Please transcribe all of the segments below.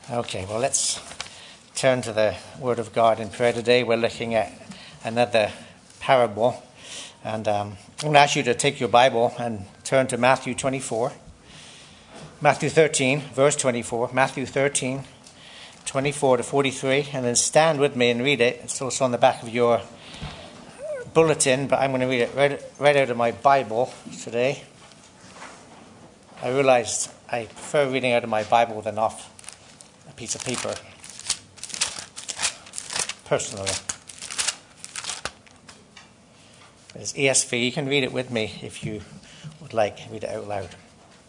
Okay, well, let's turn to the Word of God in prayer today. We're looking at another parable. And I'm going to ask you to take your Bible and turn to Matthew 24. Matthew 13, verse 24. Matthew 13, 24 to 43. And then stand with me and read it. It's also on the back of your bulletin, but I'm going to read it right out of my Bible today. I realized I prefer reading out of my Bible than off a piece of paper, personally. It's ESV. You can read it with me if you would like. Read it out loud.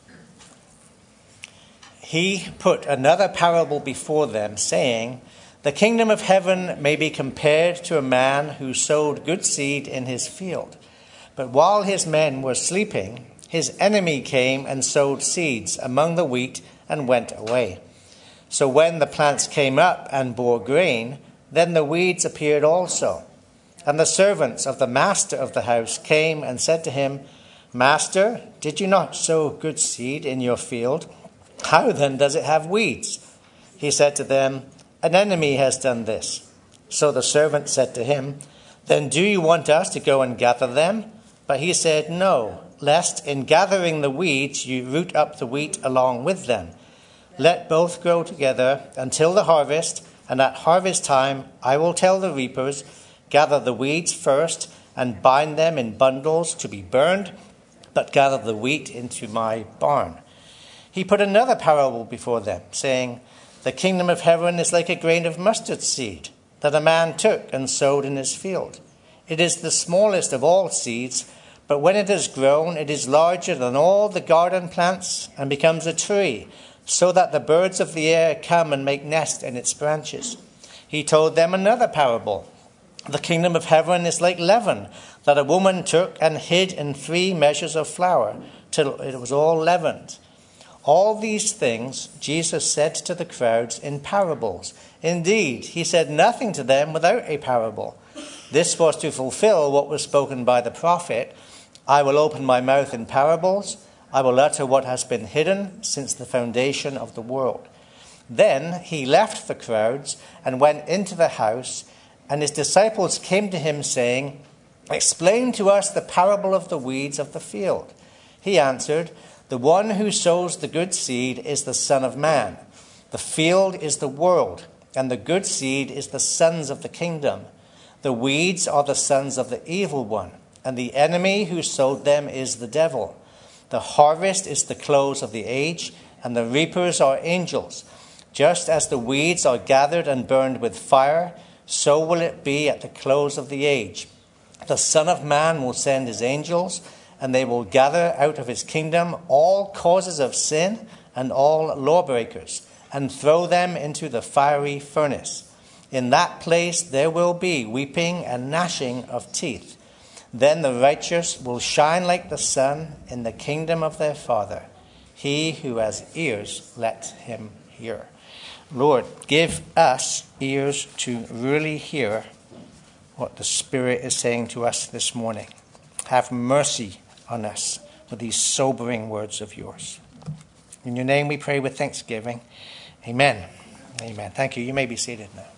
He put another parable before them, saying, "The kingdom of heaven may be compared to a man who sowed good seed in his field. But while his men were sleeping, his enemy came and sowed seeds among the wheat and went away. So when the plants came up and bore grain, then the weeds appeared also. And the servants of the master of the house came and said to him, 'Master, did you not sow good seed in your field? How then does it have weeds?' He said to them, 'An enemy has done this.' So the servant said to him, 'Then do you want us to go and gather them?' But he said, 'No, lest in gathering the weeds you root up the wheat along with them. Let both grow together until the harvest, and at harvest time I will tell the reapers, gather the weeds first and bind them in bundles to be burned, but gather the wheat into my barn.' He put another parable before them, saying, 'The kingdom of heaven is like a grain of mustard seed that a man took and sowed in his field. It is the smallest of all seeds, but when it has grown, it is larger than all the garden plants and becomes a tree, so that the birds of the air come and make nest in its branches.' He told them another parable. 'The kingdom of heaven is like leaven that a woman took and hid in 3 measures of flour till it was all leavened.' All these things Jesus said to the crowds in parables. Indeed, he said nothing to them without a parable. This was to fulfill what was spoken by the prophet, 'I will open my mouth in parables. I will utter what has been hidden since the foundation of the world.' Then he left the crowds and went into the house, and his disciples came to him saying, 'Explain to us the parable of the weeds of the field.' He answered, 'The one who sows the good seed is the Son of Man. The field is the world, and the good seed is the sons of the kingdom. The weeds are the sons of the evil one, and the enemy who sowed them is the devil. The harvest is the close of the age, and the reapers are angels. Just as the weeds are gathered and burned with fire, so will it be at the close of the age. The Son of Man will send his angels, and they will gather out of his kingdom all causes of sin and all lawbreakers, and throw them into the fiery furnace. In that place there will be weeping and gnashing of teeth. Then the righteous will shine like the sun in the kingdom of their Father. He who has ears, let him hear." Lord, give us ears to really hear what the Spirit is saying to us this morning. Have mercy on us with these sobering words of yours. In your name we pray with thanksgiving. Amen. Amen. Thank you. You may be seated now.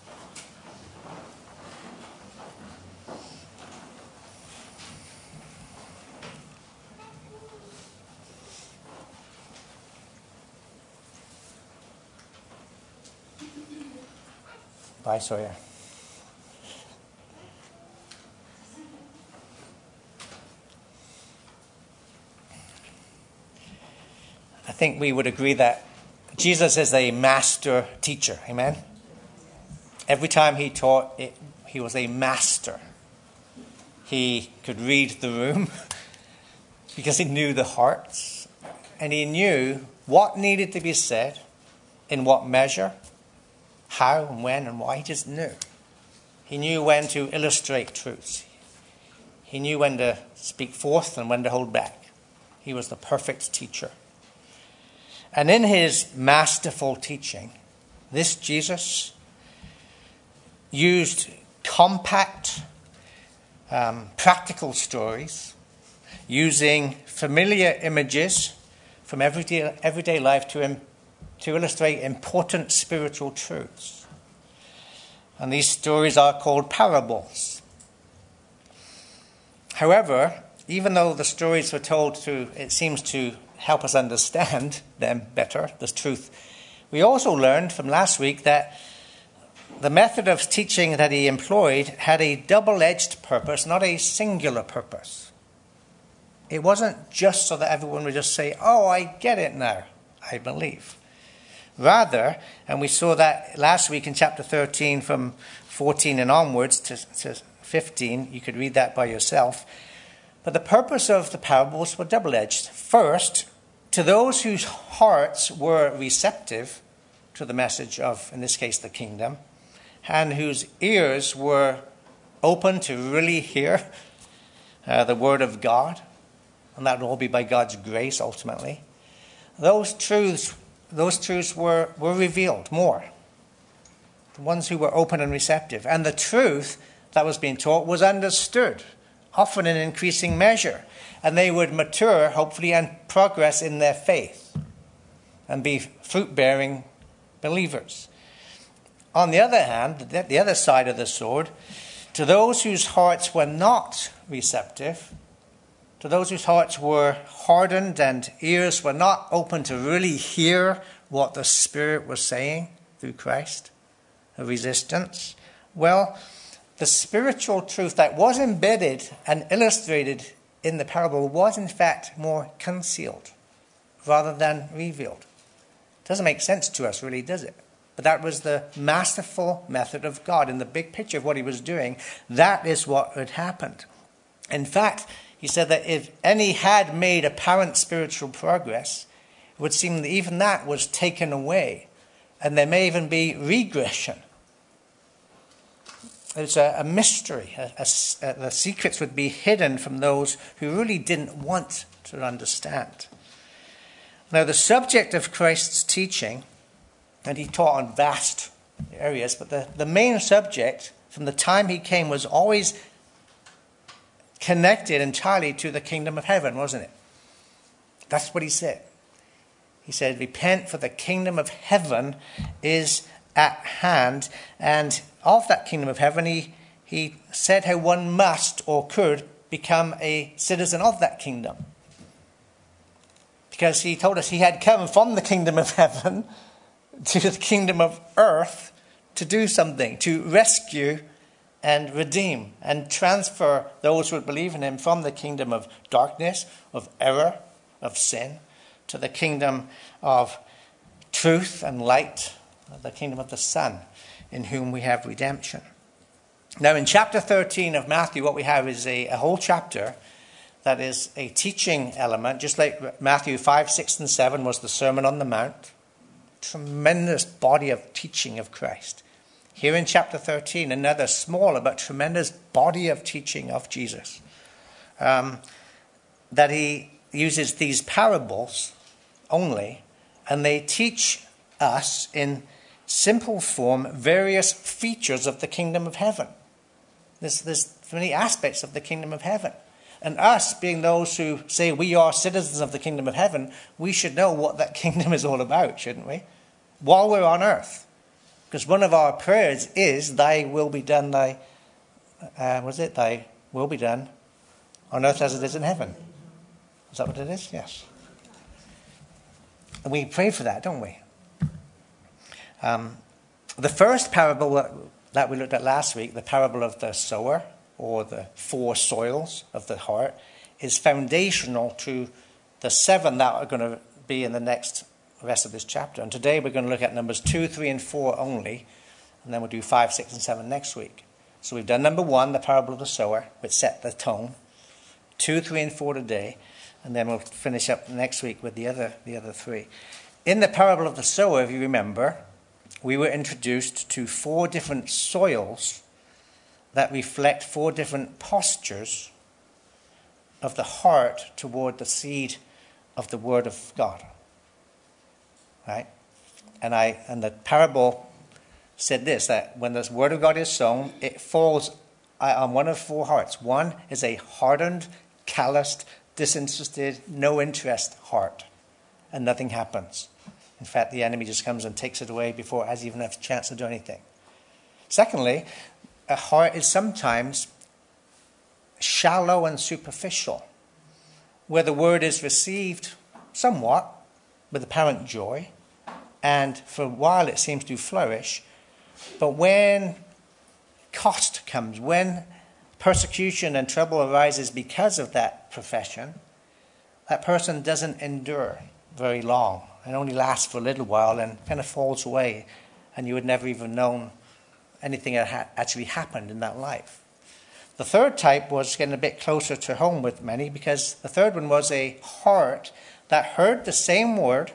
Bye, Sawyer. I think we would agree that Jesus is a master teacher. Amen? Every time he taught, he was a master. He could read the room because he knew the hearts, and he knew what needed to be said, in what measure, how and when and why. He just knew. He knew when to illustrate truths. He knew when to speak forth and when to hold back. He was the perfect teacher. And in his masterful teaching, this Jesus used compact, practical stories, using familiar images from everyday life to to illustrate important spiritual truths. And these stories are called parables. However, even though the stories were told it seems to help us understand them better, this truth, we also learned from last week that the method of teaching that he employed had a double-edged purpose, not a singular purpose. It wasn't just so that everyone would just say, "Oh, I get it now, I believe." Rather, and we saw that last week in chapter 13 from 14 and onwards to 15, you could read that by yourself. But the purpose of the parables were double-edged. First, to those whose hearts were receptive to the message of, in this case, the kingdom, and whose ears were open to really hear the word of God, and that would all be by God's grace ultimately. Those truths were revealed more. The ones who were open and receptive. And the truth that was being taught was understood, often in increasing measure. And they would mature, hopefully, and progress in their faith and be fruit-bearing believers. On the other hand, the other side of the sword, to those whose hearts were not receptive, to those whose hearts were hardened and ears were not open to really hear what the Spirit was saying through Christ, a resistance, well, the spiritual truth that was embedded and illustrated in the parable was in fact more concealed rather than revealed. Doesn't make sense to us, really, does it? But that was the masterful method of God. In the big picture of what he was doing, that is what had happened. In fact, he said that if any had made apparent spiritual progress, it would seem that even that was taken away. And there may even be regression. It's a mystery. The secrets would be hidden from those who really didn't want to understand. Now, the subject of Christ's teaching, and he taught on vast areas, but the main subject from the time he came was always connected entirely to the kingdom of heaven, wasn't it? That's what he said. He said, "Repent, for the kingdom of heaven is at hand." And of that kingdom of heaven, he said how one must or could become a citizen of that kingdom. Because he told us he had come from the kingdom of heaven to the kingdom of earth to do something, to rescue and redeem and transfer those who would believe in him from the kingdom of darkness, of error, of sin, to the kingdom of truth and light, the kingdom of the Son, in whom we have redemption. Now, in chapter 13 of Matthew, what we have is a whole chapter that is a teaching element, just like Matthew 5, 6, and 7 was the Sermon on the Mount. Tremendous body of teaching of Christ. Here in chapter 13, another smaller but tremendous body of teaching of Jesus. That he uses these parables only, and they teach us in simple form various features of the kingdom of heaven. There's many aspects of the kingdom of heaven. And us, being those who say we are citizens of the kingdom of heaven, we should know what that kingdom is all about, shouldn't we? While we're on earth. Because one of our prayers is, "Thy will be done, thy will be done on earth as it is in heaven." Is that what it is? Yes. And we pray for that, don't we? The first parable that we looked at last week, the parable of the sower, or the four soils of the heart, is foundational to the 7 that are going to be in the rest of this chapter. And today we're going to look at numbers 2, 3, and 4 only, and then we'll do 5, 6, and 7 next week. So we've done number 1, the parable of the sower, which set the tone. 2, 3, and 4 today, and then we'll finish up next week with the other 3. In the parable of the sower, if you remember, we were introduced to 4 different soils that reflect 4 different postures of the heart toward the seed of the word of God. Right? And the parable said this, that when the word of God is sown, it falls on one of 4 hearts. One is a hardened, calloused, disinterested, no interest heart, and nothing happens. In fact, the enemy just comes and takes it away before it has even a chance to do anything. Secondly, a heart is sometimes shallow and superficial, where the word is received somewhat with apparent joy, and for a while it seems to flourish. But when cost comes, when persecution and trouble arises because of that profession, that person doesn't endure very long and only lasts for a little while and kind of falls away, and you would never even known anything had actually happened in that life. The third type was getting a bit closer to home with many, because the third one was a heart that heard the same word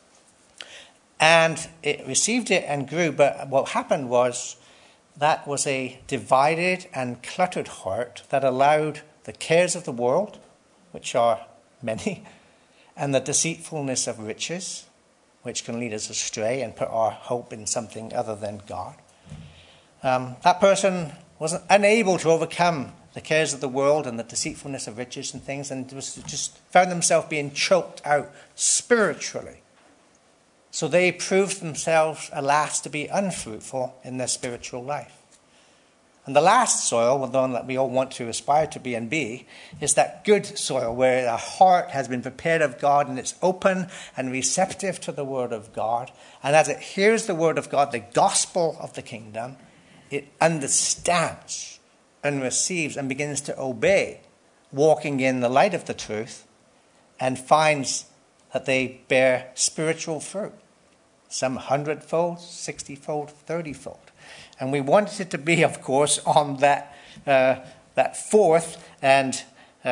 and it received it and grew, but what happened was that was a divided and cluttered heart that allowed the cares of the world, which are many, and the deceitfulness of riches, which can lead us astray and put our hope in something other than God. That person was unable to overcome the cares of the world and the deceitfulness of riches and things, and just found themselves being choked out spiritually. So they proved themselves, alas, to be unfruitful in their spiritual life. And the last soil, the one that we all want to aspire to be and be, is that good soil where the heart has been prepared of God and it's open and receptive to the word of God. And as it hears the word of God, the gospel of the kingdom, it understands and receives and begins to obey, walking in the light of the truth, and finds that they bear spiritual fruit, some 100-fold, 60-fold, 30-fold. And we want it to be, of course, on that fourth and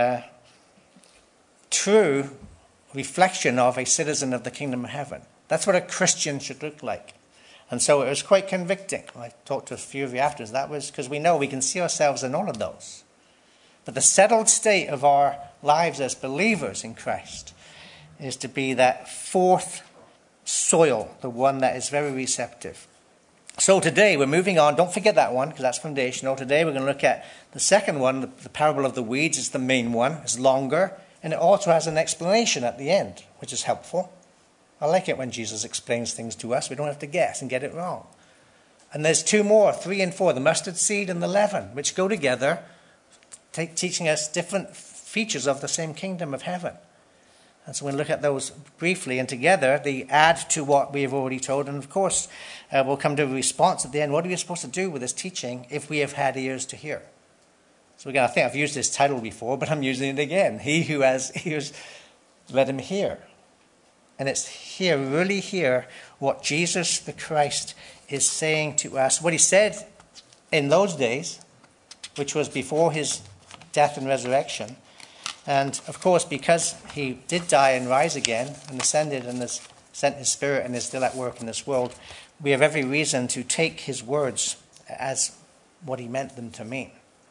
true reflection of a citizen of the kingdom of heaven. That's what a Christian should look like. And so it was quite convicting. I talked to a few of you afterwards. That was because we know we can see ourselves in all of those. But the settled state of our lives as believers in Christ is to be that fourth soil, the one that is very receptive. So today we're moving on. Don't forget that one, because that's foundational. Today we're going to look at the second one. The parable of the weeds is the main one. It's longer, and it also has an explanation at the end, which is helpful. I like it when Jesus explains things to us. We don't have to guess and get it wrong. And there's two more, 3 and 4, the mustard seed and the leaven, which go together, teaching us different features of the same kingdom of heaven. And so we'll look at those briefly, and together they add to what we have already told. And of course, we'll come to a response at the end. What are we supposed to do with this teaching if we have had ears to hear? So again, I think I've used this title before, but I'm using it again. He who has ears, let him hear. And it's here, really hear what Jesus the Christ is saying to us. What he said in those days, which was before his death and resurrection. And of course, because he did die and rise again and ascended and has sent his spirit and is still at work in this world, we have every reason to take his words as what he meant them to mean.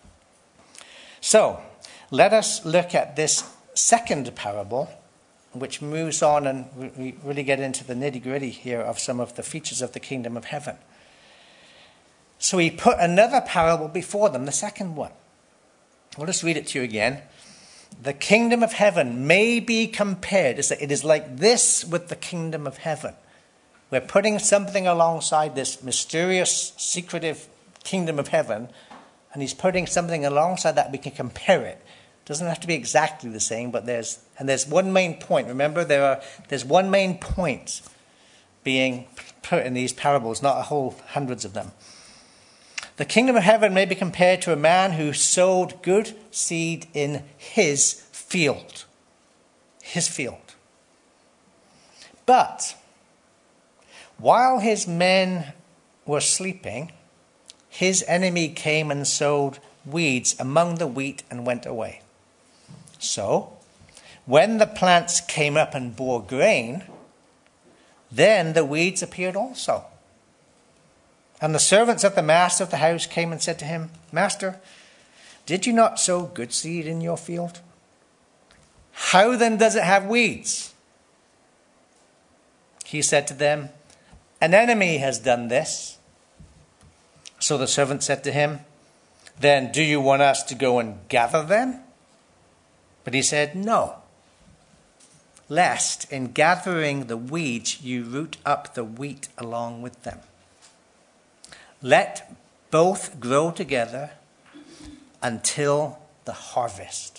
So, let us look at this second parable, which moves on, and we really get into the nitty-gritty here of some of the features of the kingdom of heaven. So he put another parable before them, the second one. I'll just read it to you again. The kingdom of heaven may be compared. It is like this with the kingdom of heaven. We're putting something alongside this mysterious, secretive kingdom of heaven, and he's putting something alongside that we can compare it. It doesn't have to be exactly the same, but there's one main point. Remember, there's one main point being put in these parables, not a whole hundreds of them. The kingdom of heaven may be compared to a man who sowed good seed in his field. His field. But while his men were sleeping, his enemy came and sowed weeds among the wheat and went away. So, when the plants came up and bore grain, then the weeds appeared also. And the servants of the master of the house came and said to him, Master, did you not sow good seed in your field? How then does it have weeds? He said to them, An enemy has done this. So the servant said to him, Then do you want us to go and gather them? But he said, No. lest in gathering the weeds you root up the wheat along with them. Let both grow together until the harvest.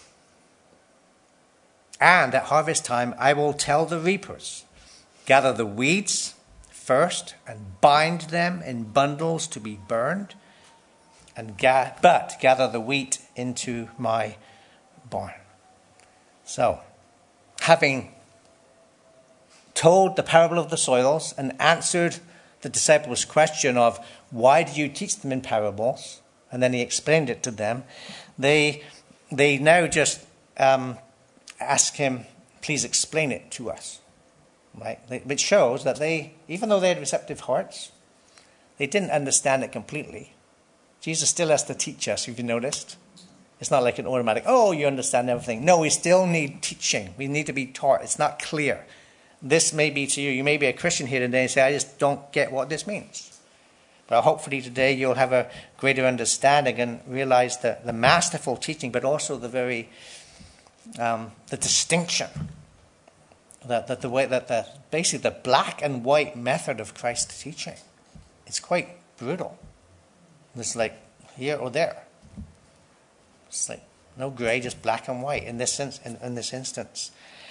And at harvest time I will tell the reapers, gather the weeds first and bind them in bundles to be burned, but gather the wheat into my barn. So, having told the parable of the soils and answered the disciples' question of why do you teach them in parables, and then he explained it to them, they now just ask him, please explain it to us. Right? Which shows that they, even though they had receptive hearts, they didn't understand it completely. Jesus still has to teach us, if you noticed. It's not like an automatic, oh, you understand everything. No, we still need teaching. We need to be taught. It's not clear. This may be to you. You may be a Christian here today and say, I just don't get what this means. But hopefully today you'll have a greater understanding and realize the masterful teaching, but also the very, the distinction. That the way that basically the black and white method of Christ's teaching, it's quite brutal. It's like here or there. It's like no grey, just black and white in this instance.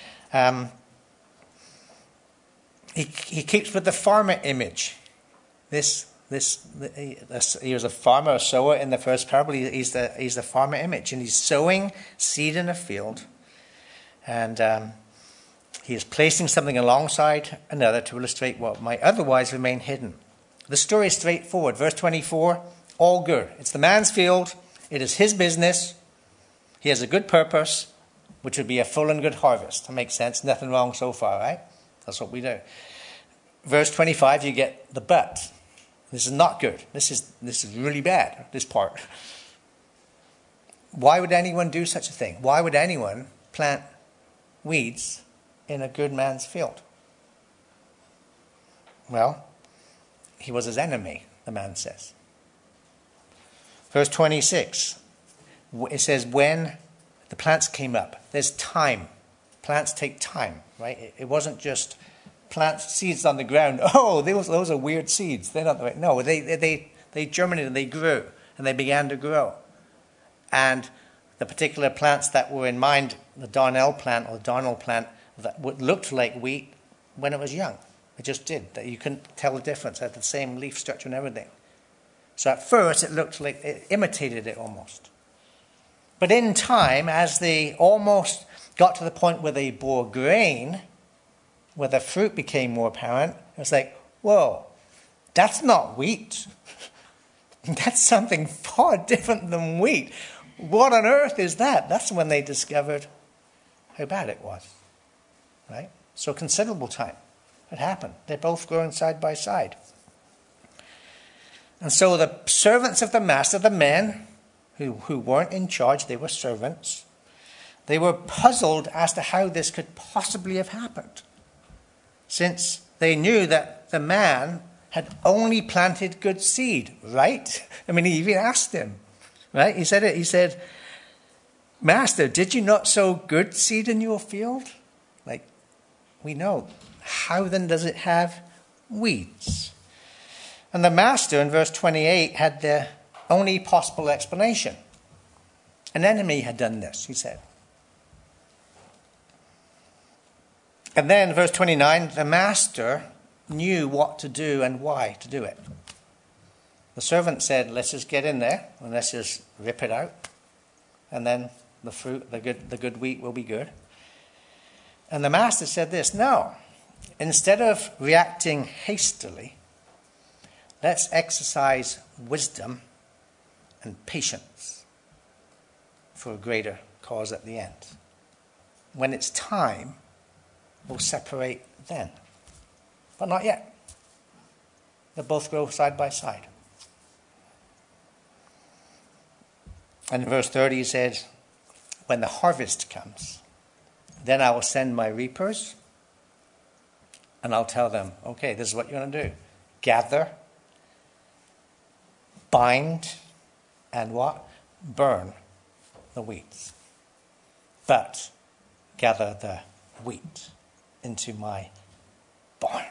He keeps with the farmer image. He was a farmer, a sower in the first parable. He's the farmer image, and he's sowing seed in a field, and he is placing something alongside another to illustrate what might otherwise remain hidden. The story is straightforward. Verse 24, all good. It's the man's field. It is his business. He has a good purpose, which would be a full and good harvest. That makes sense. Nothing wrong so far, right? That's what we do. Verse 25, you get the but. This is not good. This is really bad, this part. Why would anyone do such a thing? Why would anyone plant weeds in a good man's field? Well, he was his enemy, the man says. Verse 26, it says, when the plants came up, there's time. Plants take time, right? It wasn't just plant seeds on the ground. Oh, those are weird seeds. They're not the right. No, they germinated, they grew, and they began to grow. And the particular plants that were in mind, the darnel plant or the darnel plant, that looked like wheat when it was young. It just did. That you couldn't tell the difference. It had the same leaf structure and everything. So at first it looked like it imitated it almost. But in time, as they almost got to the point where they bore grain, where the fruit became more apparent, it was like, whoa, that's not wheat. That's something far different than wheat. What on earth is that? That's when they discovered how bad it was. Right? So considerable time had happened. They're both growing side by side. And so the servants of the master, the men who weren't in charge, they were servants, they were puzzled as to how this could possibly have happened, since they knew that the man had only planted good seed, right? I mean, he even asked him, right? He said, Master, did you not sow good seed in your field? Like, we know. How then does it have weeds? And the master in verse 28 had the only possible explanation. An enemy had done this, he said. And then verse 29, the master knew what to do and why to do it. The servant said, let's just get in there and let's just rip it out. And then the fruit, the good wheat will be good. And the master said this, no, instead of reacting hastily, let's exercise wisdom and patience for a greater cause at the end. When it's time, we'll separate then. But not yet. They'll both grow side by side. And in verse 30 he said, when the harvest comes, then I will send my reapers and I'll tell them, okay, this is what you're going to do. Gather, bind, and what? Burn the weeds. But gather the wheat into my barn.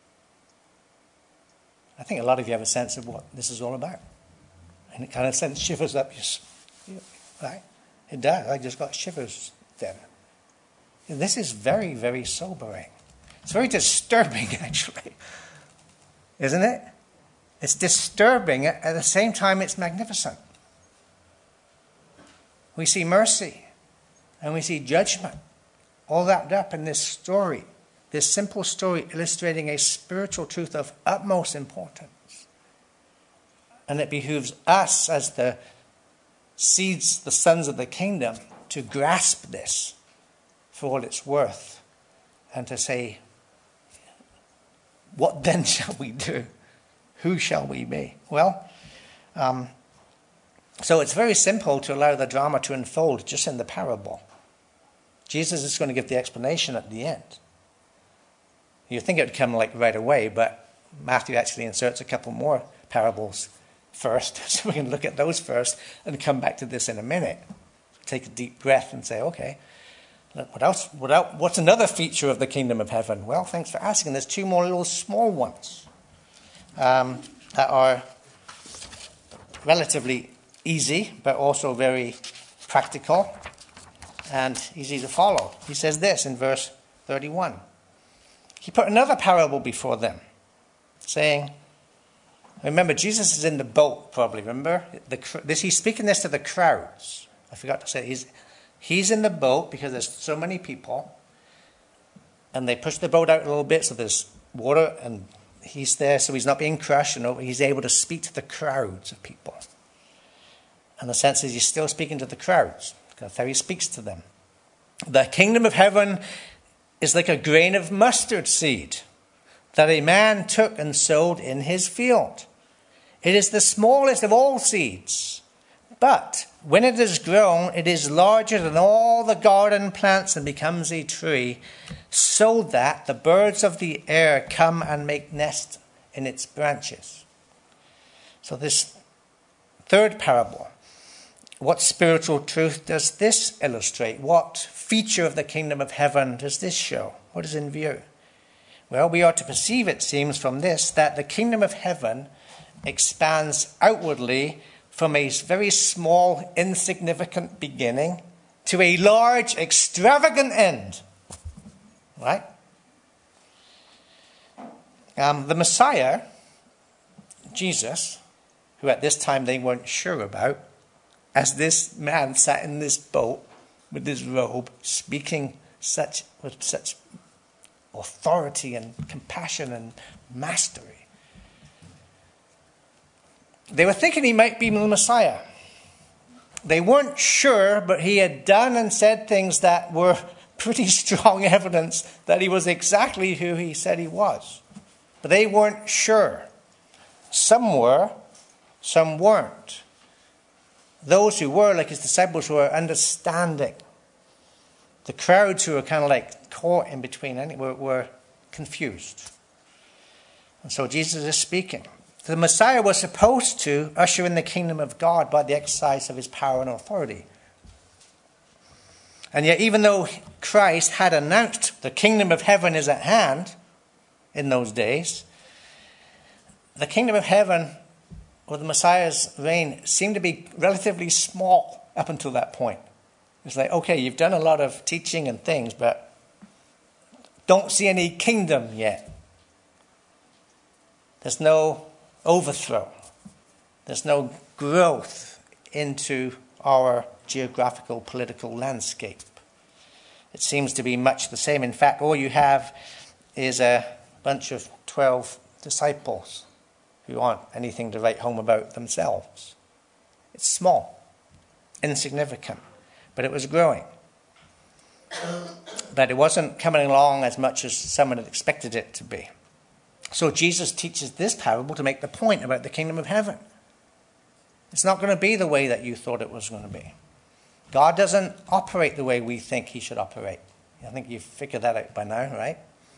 I think a lot of you have a sense of what this is all about. And it kind of sends shivers up your, right? It does. I just got shivers then. This is very, very sobering. It's very disturbing, actually. Isn't it? It's disturbing. At the same time, it's magnificent. We see mercy and we see judgment all wrapped up in this story, this simple story illustrating a spiritual truth of utmost importance. And it behooves us as the seeds, the sons of the kingdom, to grasp this for all it's worth and to say, what then shall we do? Who shall we be? Well, so it's very simple to allow the drama to unfold just in the parable. Jesus is going to give the explanation at the end. You'd think it would come like right away, but Matthew actually inserts a couple more parables first, so we can look at those first and come back to this in a minute. Take a deep breath and say, okay, what else? What's another feature of the kingdom of heaven? Well, thanks for asking. There's two more little small ones that are relatively easy, but also very practical and easy to follow. He says this in verse 31. He put another parable before them, saying, remember, Jesus is in the boat, probably, remember? He's speaking this to the crowds. I forgot to say, he's in the boat because there's so many people, and they push the boat out a little bit, so there's water, and he's there, so he's not being crushed, and he's able to speak to the crowds of people. And the sense is he's still speaking to the crowds. That's how he speaks to them. The kingdom of heaven is like a grain of mustard seed that a man took and sowed in his field. It is the smallest of all seeds, but when it is grown, it is larger than all the garden plants and becomes a tree, so that the birds of the air come and make nest in its branches. So this third parable, what spiritual truth does this illustrate? What feature of the kingdom of heaven does this show? What is in view? Well, we are to perceive, it seems, from this, that the kingdom of heaven expands outwardly from a very small, insignificant beginning to a large, extravagant end. Right? The Messiah, Jesus, who at this time they weren't sure about, as this man sat in this boat with his robe, speaking with such authority and compassion and mastery. They were thinking he might be the Messiah. They weren't sure, but he had done and said things that were pretty strong evidence that he was exactly who he said he was. But they weren't sure. Some were, some weren't. Those who were, like his disciples, were understanding. The crowds who were kind of like caught in between were confused. And so Jesus is speaking. The Messiah was supposed to usher in the kingdom of God by the exercise of his power and authority. And yet, even though Christ had announced the kingdom of heaven is at hand in those days, the kingdom of heaven, or the Messiah's reign, seemed to be relatively small up until that point. It's like, okay, you've done a lot of teaching and things, but don't see any kingdom yet. There's no overthrow. There's no growth into our geographical, political landscape. It seems to be much the same. In fact, all you have is a bunch of 12 disciples who aren't anything to write home about themselves. It's small, insignificant, but it was growing. But it wasn't coming along as much as someone had expected it to be. So Jesus teaches this parable to make the point about the kingdom of heaven. It's not going to be the way that you thought it was going to be. God doesn't operate the way we think he should operate. I think you've figured that out by now, right?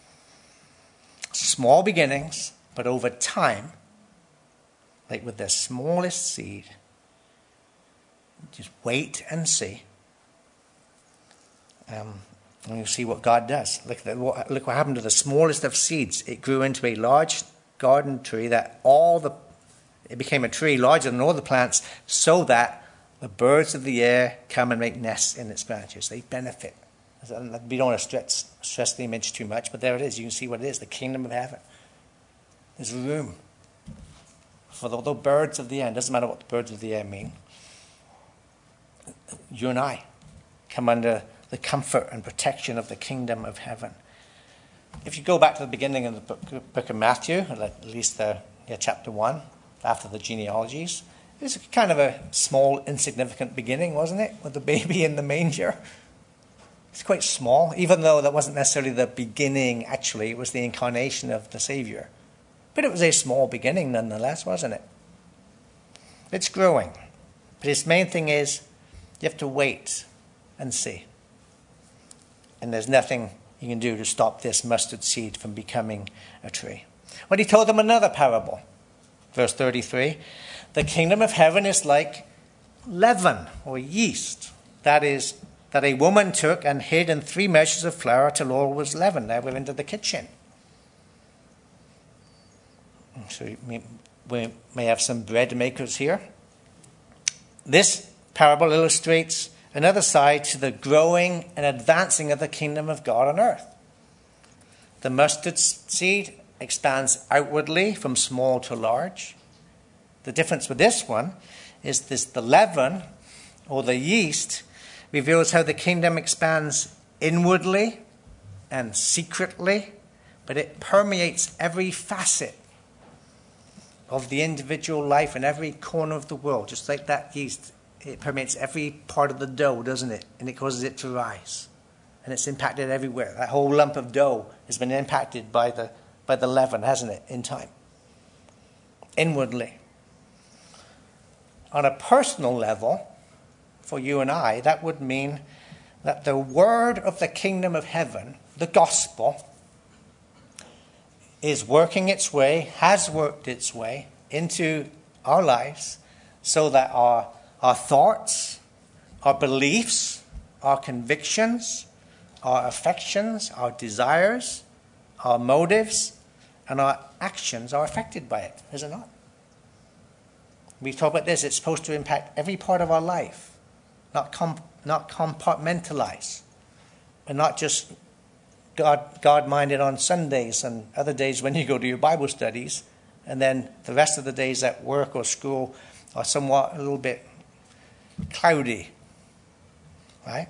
Small beginnings, but over time, like with the smallest seed, just wait and see. And you'll see what God does. Look what happened to the smallest of seeds. It grew into a large garden tree it became a tree larger than all the plants, so that the birds of the air come and make nests in its branches. They benefit. We don't want to stress the image too much, but there it is. You can see what it is, the kingdom of heaven. There's room for the birds of the air. It doesn't matter what the birds of the air mean. You and I come under the comfort and protection of the kingdom of heaven. If you go back to the beginning of the book of Matthew, at least chapter 1, after the genealogies, it was kind of a small, insignificant beginning, wasn't it? With the baby in the manger. It's quite small, even though that wasn't necessarily the beginning, actually. It was the incarnation of the Savior. But it was a small beginning nonetheless, wasn't it? It's growing. But its main thing is you have to wait and see. And there's nothing you can do to stop this mustard seed from becoming a tree. But he told them another parable. Verse 33, the kingdom of heaven is like leaven or yeast. That is, that a woman took and hid in 3 measures of flour till all was leavened. Now we're into the kitchen. So we may have some bread makers here. This parable illustrates another side to the growing and advancing of the kingdom of God on earth. The mustard seed expands outwardly from small to large. The difference with this one is the leaven or the yeast reveals how the kingdom expands inwardly and secretly, but it permeates every facet of the individual life in every corner of the world, just like that yeast. It permeates every part of the dough, doesn't it? And it causes it to rise. And it's impacted everywhere. That whole lump of dough has been impacted by the leaven, hasn't it, in time? Inwardly. On a personal level, for you and I, that would mean that the word of the kingdom of heaven, the gospel, is working its way, has worked its way into our lives so that our thoughts, our beliefs, our convictions, our affections, our desires, our motives, and our actions are affected by it, is it not? We talk about this, it's supposed to impact every part of our life, not compartmentalize, and not just God-minded on Sundays and other days when you go to your Bible studies, and then the rest of the days at work or school are somewhat a little bit cloudy, right?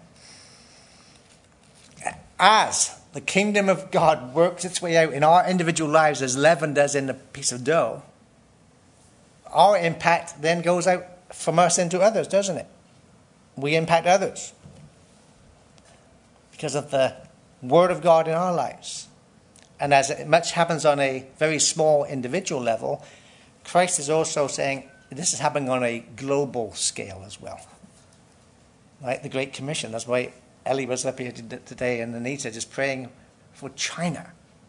As the kingdom of God works its way out in our individual lives as leaven does in a piece of dough, our impact then goes out from us into others, doesn't it? We impact others because of the word of God in our lives. And as much happens on a very small individual level, Christ is also saying this is happening on a global scale as well. Right? The Great Commission. That's why Ellie was up here today and Anita just praying for China.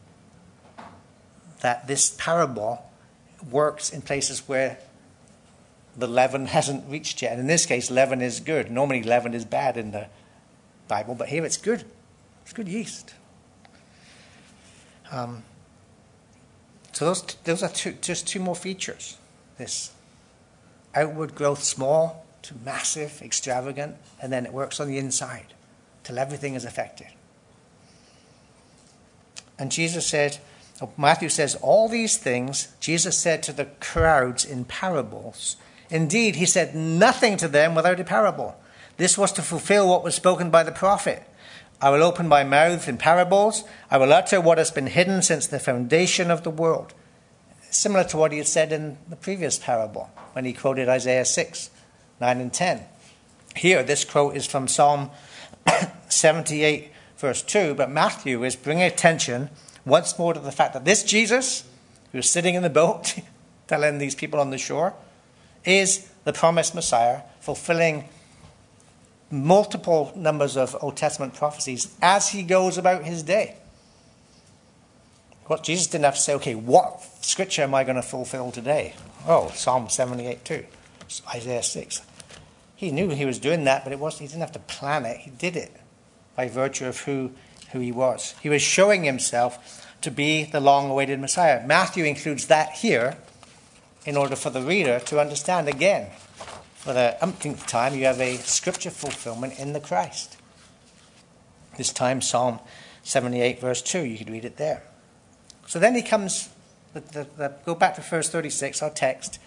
That this parable works in places where the leaven hasn't reached yet. And in this case, leaven is good. Normally leaven is bad in the Bible, but here it's good. It's good yeast. So those are just two more features. This outward growth, small to massive, extravagant, and then it works on the inside till everything is affected. And Matthew says, all these things Jesus said to the crowds in parables. Indeed, he said nothing to them without a parable. This was to fulfill what was spoken by the prophet. I will open my mouth in parables. I will utter what has been hidden since the foundation of the world. Similar to what he had said in the previous parable when he quoted Isaiah 6, 9 and 10. Here, this quote is from Psalm 78, verse 2, but Matthew is bringing attention once more to the fact that this Jesus, who's sitting in the boat, telling these people on the shore, is the promised Messiah, fulfilling multiple numbers of Old Testament prophecies as he goes about his day. Well, Jesus didn't have to say, okay, what scripture am I going to fulfill today? Oh, Psalm 78 too, Isaiah 6. He knew he was doing that, but he didn't have to plan it. He did it by virtue of who he was. He was showing himself to be the long-awaited Messiah. Matthew includes that here in order for the reader to understand again. For the umpteenth time, you have a scripture fulfillment in the Christ. This time, Psalm 78, verse 2. You could read it there. So then he comes, go back to verse 36, our text.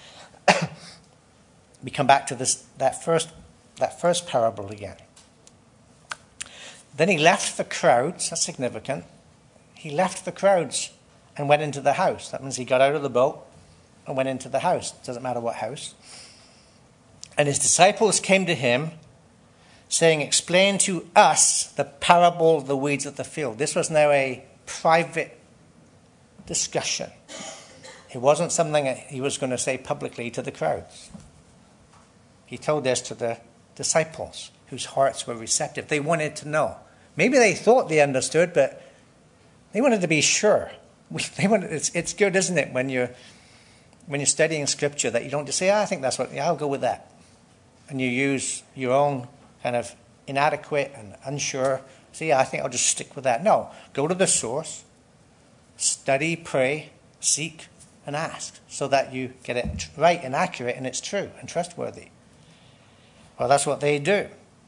We come back to that first parable again. Then he left the crowds. That's significant. He left the crowds and went into the house. That means he got out of the boat and went into the house. Doesn't matter what house. And his disciples came to him, saying, "Explain to us the parable of the weeds of the field." This was now a private discussion. It wasn't something that he was going to say publicly to the crowds. He told this to the disciples, whose hearts were receptive. They wanted to know. Maybe they thought they understood, but they wanted to be sure. It's good, isn't it, when you're studying Scripture, that you don't just say, I think that's I'll go with that. And you use your own kind of inadequate and unsure. See, I think I'll just stick with that. No, go to the source, study, pray, seek, and ask, so that you get it right and accurate and it's true and trustworthy. Well, that's what they do.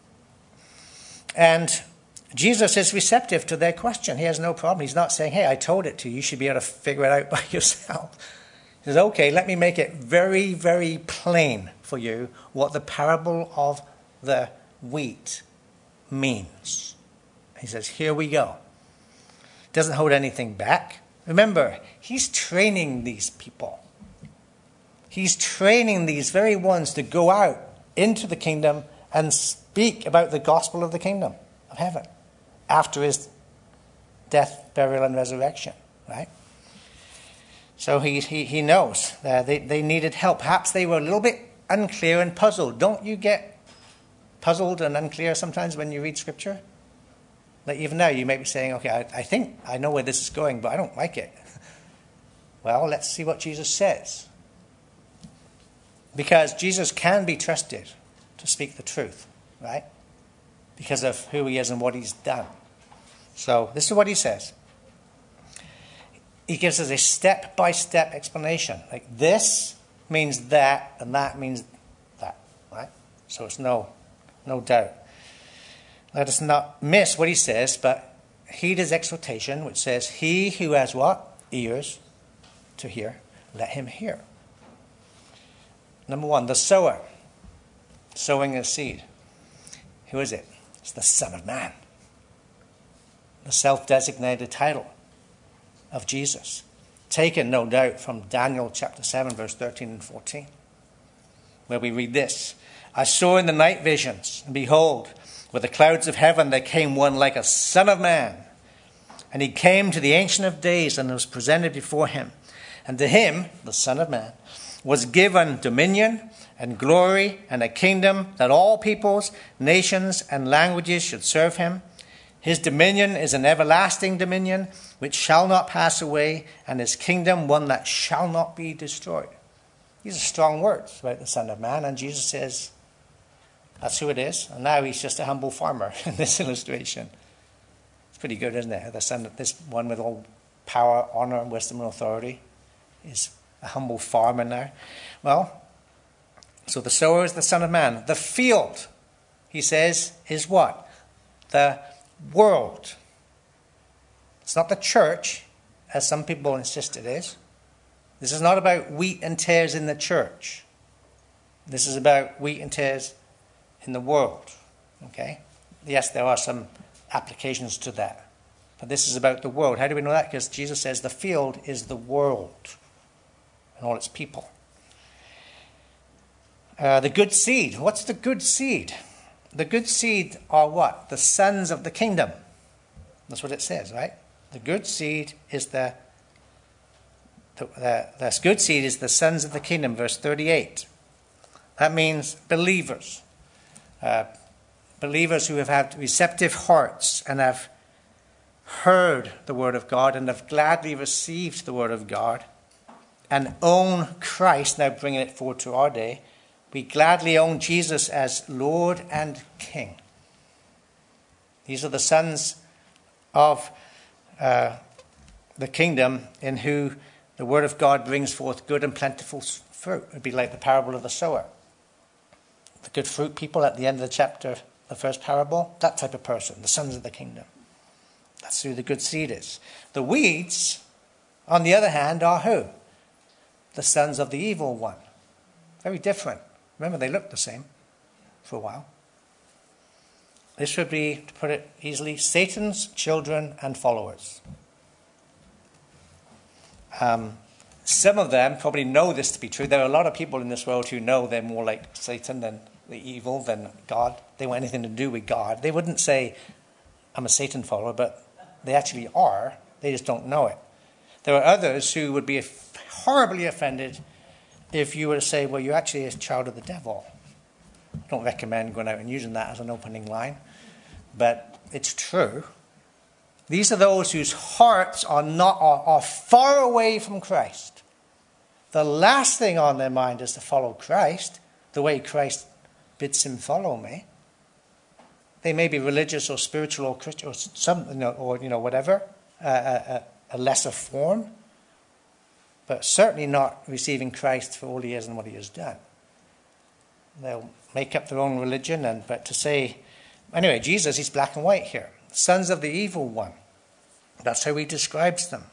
And Jesus is receptive to their question. He has no problem. He's not saying, hey, I told it to you. You should be able to figure it out by yourself. He says, okay, let me make it very, very plain for you what the parable of the wheat means. He says, here we go. Doesn't hold anything back. Remember, he's training these people. He's training these very ones to go out into the kingdom and speak about the gospel of the kingdom of heaven after his death, burial, and resurrection, right? So he knows that they needed help. Perhaps they were a little bit unclear and puzzled. Don't you get puzzled and unclear sometimes when you read Scripture? Like even now, you may be saying, okay, I think I know where this is going, but I don't like it. Well, let's see what Jesus says. Because Jesus can be trusted to speak the truth, right? Because of who he is and what he's done. So this is what he says. He gives us a step-by-step explanation. Like this means that, and that means that, right? So it's no doubt. Let us not miss what he says, but heed his exhortation, which says, he who has what? Ears to hear, let him hear. Number one, the sower, sowing a seed. Who is it? It's the Son of Man. The self-designated title of Jesus. Taken, no doubt, from Daniel chapter 7, verse 13 and 14, where we read this. I saw in the night visions, and behold, with the clouds of heaven there came one like a son of man. And he came to the Ancient of Days and was presented before him. And to him, the Son of Man, was given dominion and glory and a kingdom that all peoples, nations, and languages should serve him. His dominion is an everlasting dominion which shall not pass away, and his kingdom one that shall not be destroyed. These are strong words about the Son of Man, and Jesus says, that's who it is. And now he's just a humble farmer in this illustration. It's pretty good, isn't it? The Son, this one with all power, honor, wisdom, and authority is a humble farmer now. Well, so the sower is the Son of Man. The field, he says, is what? The world. It's not the church, as some people insist it is. This is not about wheat and tares in the church. This is about wheat and tares in the world. Okay? Yes, there are some applications to that. But this is about the world. How do we know that? Because Jesus says the field is the world and all its people. The good seed. What's the good seed? The good seed are what? The sons of the kingdom. That's what it says, right? The good seed is the good seed is the sons of the kingdom, verse 38. That means believers. Believers who have had receptive hearts and have heard the word of God and have gladly received the word of God and own Christ, now bringing it forward to our day. We gladly own Jesus as Lord and King. These are the sons of the kingdom in who the word of God brings forth good and plentiful fruit. It would be like the parable of the sower. The good fruit people at the end of the chapter, the first parable, that type of person, the sons of the kingdom. That's who the good seed is. The weeds, on the other hand, are who? The sons of the evil one. Very different. Remember, they looked the same for a while. This would be, to put it easily, Satan's children and followers. Some of them probably know this to be true. There are a lot of people in this world who know they're more like Satan than the evil, than God. They want anything to do with God. They wouldn't say, I'm a Satan follower, but they actually are. They just don't know it. There are others who would be horribly offended if you were to say, well, you're actually a child of the devil. I don't recommend going out and using that as an opening line, but it's true. These are those whose hearts are far away from Christ. The last thing on their mind is to follow Christ, the way Christ bids him follow me. They may be religious or spiritual or Christian or something, or whatever, a lesser form, but certainly not receiving Christ for all he is and what he has done. They'll make up their own religion, but to say, anyway, Jesus, he's black and white here. Sons of the evil one. That's how he describes them.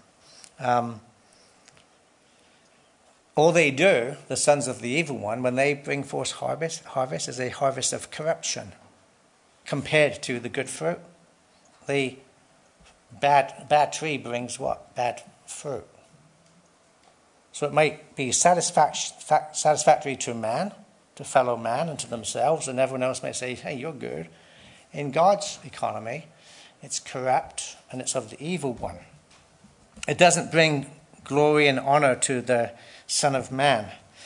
All they do, the sons of the evil one, when they bring forth harvest is a harvest of corruption compared to the good fruit. The bad tree brings what? Bad fruit. So it might be satisfactory to man, to fellow man, and to themselves, and everyone else might say, hey, you're good. In God's economy, it's corrupt and it's of the evil one. It doesn't bring glory and honor to the Son of Man.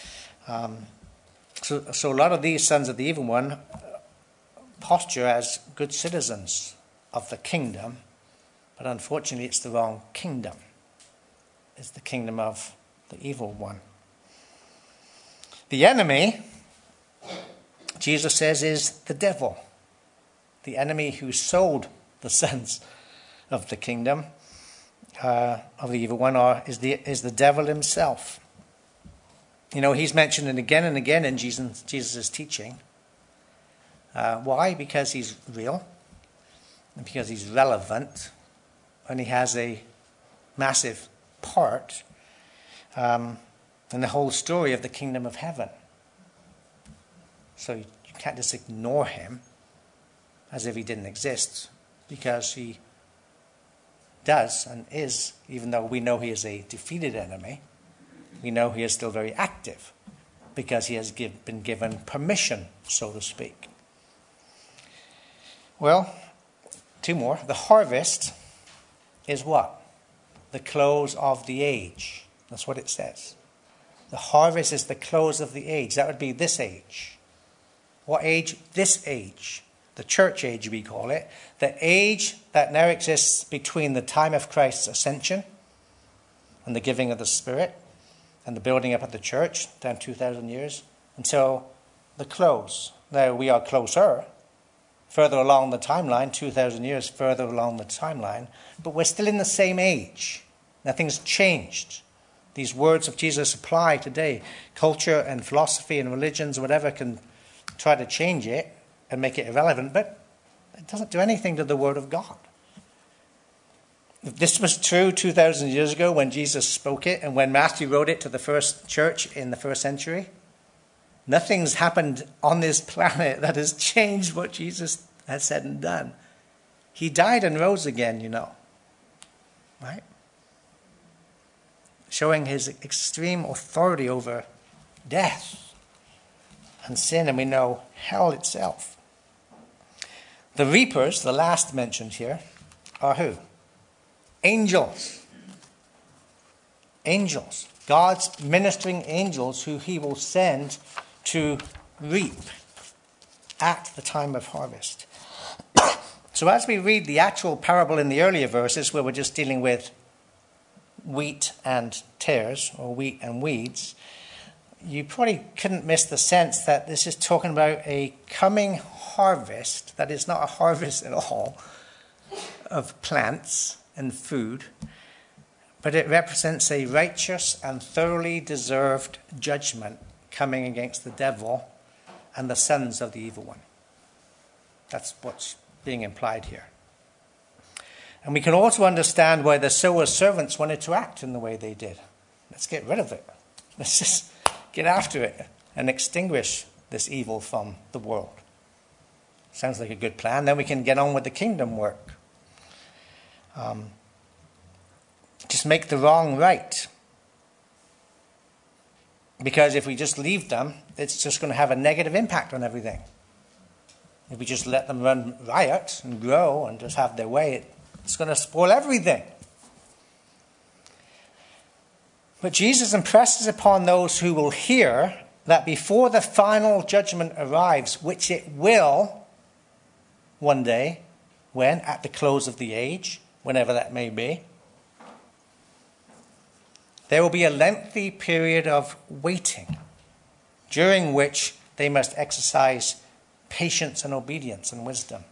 So a lot of these sons of the evil one posture as good citizens of the kingdom, but unfortunately it's the wrong kingdom. It's the kingdom of the evil one. The enemy, Jesus says, is the devil. The enemy who sold the sons of the kingdom of the evil one is the devil himself. He's mentioned again and again in Jesus' teaching. Why? Because he's real, and because he's relevant, and he has a massive part in the whole story of the kingdom of heaven. So you can't just ignore him as if he didn't exist, because he does and is, even though we know he is a defeated enemy, we know he is still very active because he has been given permission, so to speak. Well, two more. The harvest is what? The close of the age. That's what it says. The harvest is the close of the age. That would be this age. What age? This age. The church age, we call it. The age that now exists between the time of Christ's ascension and the giving of the Spirit and the building up of the church, down 2,000 years, until the close. Now, we are closer, further along the timeline, 2,000 years further along the timeline, but we're still in the same age. Nothing's changed. These words of Jesus apply today. Culture and philosophy and religions, whatever, can try to change it and make it irrelevant, but it doesn't do anything to the Word of God. If this was true 2,000 years ago when Jesus spoke it and when Matthew wrote it to the first church in the first century, nothing's happened on this planet that has changed what Jesus has said and done. He died and rose again, right? Showing his extreme authority over death and sin, and we know hell itself. The reapers, the last mentioned here, are who? Angels. Angels. God's ministering angels who he will send to reap at the time of harvest. So as we read the actual parable in the earlier verses, where we're just dealing with wheat and tares, or wheat and weeds, you probably couldn't miss the sense that this is talking about a coming harvest that is not a harvest at all of plants and food, but it represents a righteous and thoroughly deserved judgment coming against the devil and the sons of the evil one. That's what's being implied here. And we can also understand why the sower's servants wanted to act in the way they did. Let's get rid of it. Let's just get after it and extinguish this evil from the world. Sounds like a good plan. Then we can get on with the kingdom work. Just make the wrong right. Because if we just leave them, it's just going to have a negative impact on everything. If we just let them run riot and grow and just have their way, it's going to spoil everything. But Jesus impresses upon those who will hear that before the final judgment arrives, which it will one day, when at the close of the age, whenever that may be, there will be a lengthy period of waiting, during which they must exercise patience and obedience and wisdom.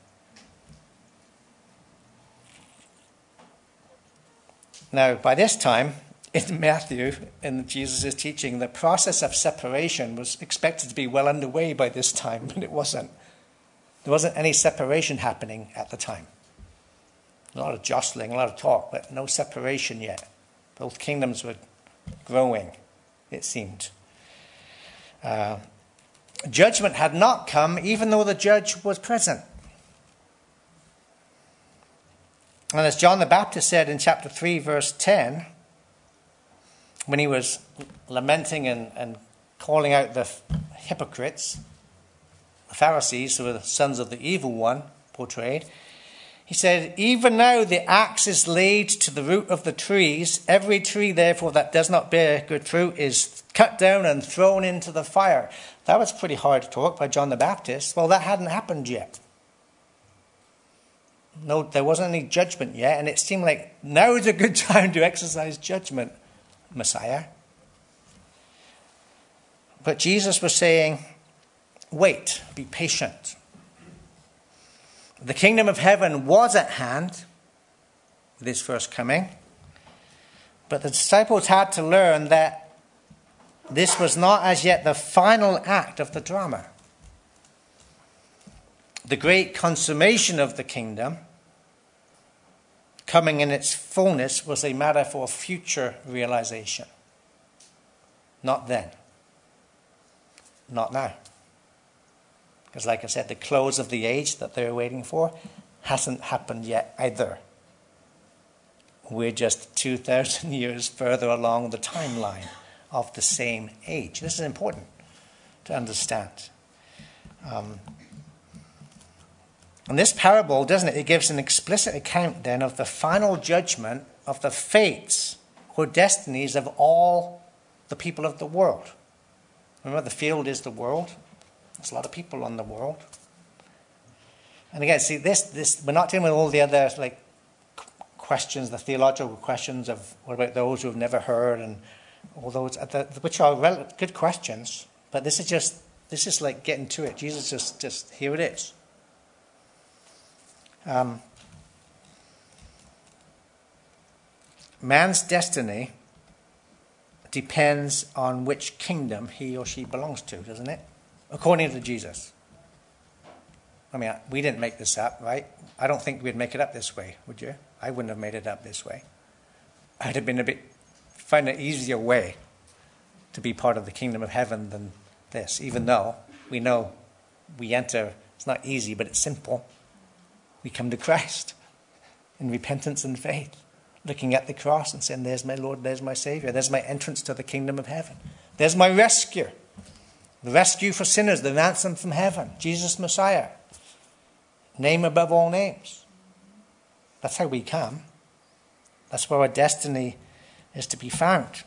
Now, by this time, in Matthew, in Jesus' teaching, the process of separation was expected to be well underway by this time, but it wasn't. There wasn't any separation happening at the time. A lot of jostling, a lot of talk, but no separation yet. Both kingdoms were growing, it seemed. Judgment had not come, even though the judge was present. And as John the Baptist said in chapter 3, verse 10, when he was lamenting and calling out the hypocrites, the Pharisees, who were the sons of the evil one, portrayed, he said, "Even now the axe is laid to the root of the trees. Every tree, therefore, that does not bear good fruit is cut down and thrown into the fire." That was pretty hard talk by John the Baptist. Well, that hadn't happened yet. No, there wasn't any judgment yet, and it seemed like now is a good time to exercise judgment, Messiah. But Jesus was saying, wait, be patient. The kingdom of heaven was at hand with his first coming, but the disciples had to learn that this was not as yet the final act of the drama. The great consummation of the kingdom, coming in its fullness, was a matter for future realization. Not then. Not now. Because like I said, the close of the age that they're waiting for hasn't happened yet either. We're just 2,000 years further along the timeline of the same age. This is important to understand. And this parable, doesn't it? It gives an explicit account then of the final judgment of the fates or destinies of all the people of the world. Remember, the field is the world. There's a lot of people on the world. And again, see, this we're not dealing with all the other questions, the theological questions of what about those who have never heard and all those, which are good questions. But this is like getting to it. Jesus just here it is. Man's destiny depends on which kingdom he or she belongs to, doesn't it? According to Jesus. I mean, we didn't make this up, right? I don't think we'd make it up this way, would you? I wouldn't have made it up this way. I'd have been find an easier way to be part of the kingdom of heaven than this, even though we know we enter, it's not easy, but it's simple. We come to Christ in repentance and faith, looking at the cross and saying, there's my Lord, there's my Savior, there's my entrance to the kingdom of heaven. There's my rescue. The rescue for sinners, the ransom from heaven, Jesus Messiah. Name above all names. That's how we come. That's where our destiny is to be found.